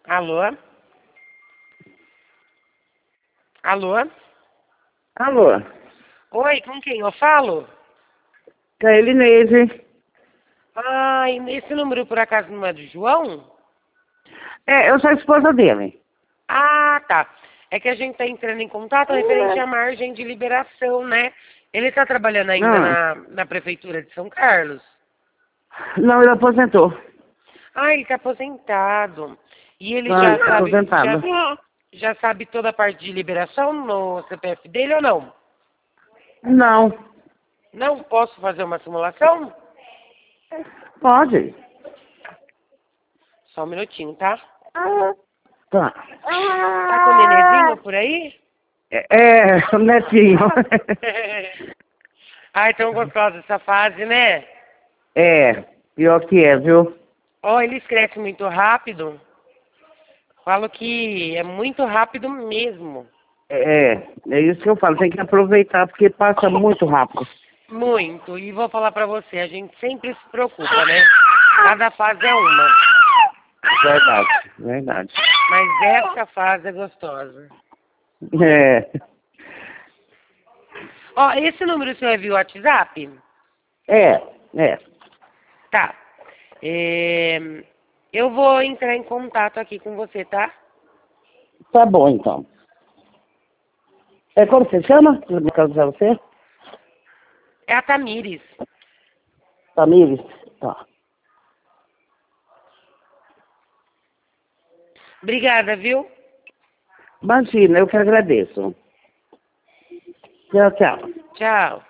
Alô? Alô? Alô, Oi, com quem eu falo? com a Elinese. Ai, esse número por acaso não é do João? É, eu sou a esposa dele. Ah, tá. É que a gente tá entrando em contato referente à margem de liberação, né? Ele tá trabalhando ainda Não, na prefeitura de São Carlos? não, ele aposentou. Ah, ele tá aposentado. E ele Não, já ele tá sabe, aposentado. já sabe toda a parte de liberação no CPF dele ou não? Não, Não posso fazer uma simulação? pode. Só um minutinho, tá? Tá. Tá com o nenezinho por aí? O netinho. Ai, tão gostosa essa fase, né? É, pior que é, viu? Ó, eles crescem muito rápido. Falo que é muito rápido mesmo. É isso que eu falo, tem que aproveitar porque passa muito rápido. Muito. E vou falar pra você, a gente sempre se preocupa, né? Cada fase é uma. Verdade, verdade. Mas essa fase é gostosa. É, Ó, esse número seu é via WhatsApp? é, é. Tá. É, eu vou entrar em contato aqui com você, tá? Tá bom então. Como você chama? Me causar você? É a Tamires. Tamires? Tá. Obrigada, viu? Imagina, eu que agradeço. Tchau, tchau. Tchau.